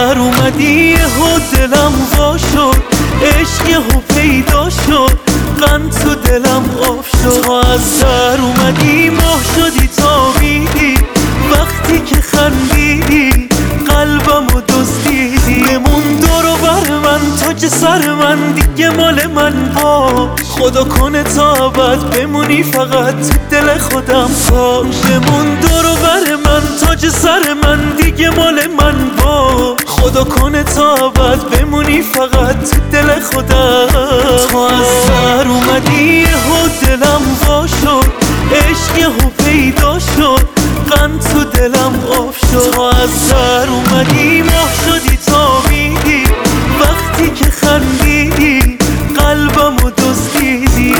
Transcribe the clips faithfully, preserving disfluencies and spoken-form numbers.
در اومدی و دلم وا شد، عشق یهو پیدا شد، غم تو دلم آب شد. تو از در اومدی ماه شدی تابیدی، وقتی که خندیدی قلبمو دزدیدی. بمون دور و بر من تاج سر من، دیگه مال من با خدا کنه تا ابد بمونی فقط تو دل خودم باش. بمون دور و بر من تاج سر من، دیگه مال من با خدا کنه تا ابد بمونی فقط تو دل خودم. تو از در اومدی و دلم وا شد، عشق یهو پیدا شد، غم تو دلم آب شد. تو از در اومدی ماه شدی تابیدی، وقتی که خندیدی قلبمو دزدیدی.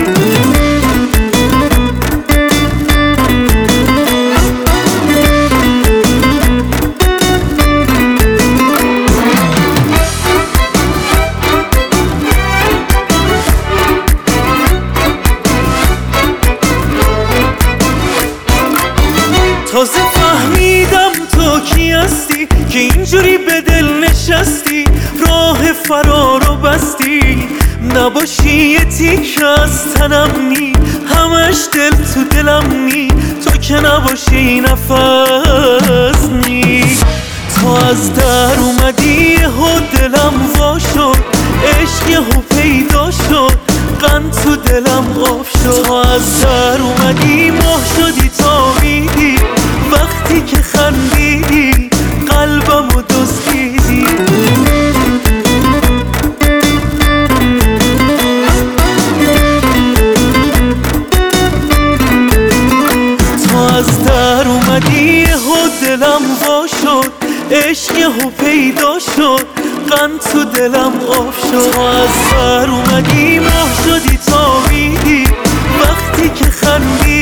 تازه فهمیدم تو کی هستی که اینجوری به دل نشستی، راه فرارو بستی. نباشی یه تیکه از تنم نی، همش دل تو دلم نی، تو که نباشی نفس نی. تو از در اومدی و دلم وا شد، عشق یهو پیدا شد، غم تو دلم آب شد. تو از در اومدی ماه شدی تابیدی، وقتی که خندیدی قلبمو دزدیدی. تو از در اومدی و دلم وا شد، عشق یهو پیدا شد، غم تو دلم آب شد. تو از در اومدی ماه شدی تابیدی، وقتی که خندیدی